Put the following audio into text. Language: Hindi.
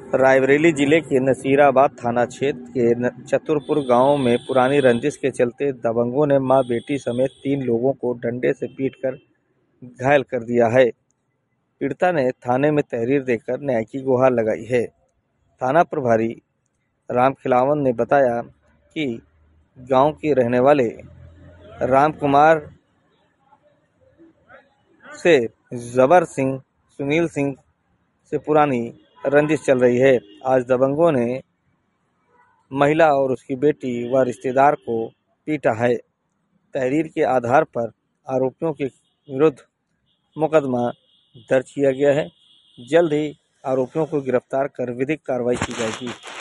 रायबरेली जिले के नसीराबाद थाना क्षेत्र के चतुरपुर गांव में पुरानी रंजिश के चलते दबंगों ने मां बेटी समेत 3 लोगों को डंडे से पीटकर घायल कर दिया है। पीड़िता ने थाने में तहरीर देकर न्याय की गुहार लगाई है। थाना प्रभारी रामखिलावन ने बताया कि गांव के रहने वाले राम कुमार से जबर सिंह, सुनील सिंह से पुरानी रंजिश चल रही है। आज दबंगों ने महिला और उसकी बेटी व रिश्तेदार को पीटा है। तहरीर के आधार पर आरोपियों के विरुद्ध मुकदमा दर्ज किया गया है। जल्द ही आरोपियों को गिरफ्तार कर विधिक कार्रवाई की जाएगी।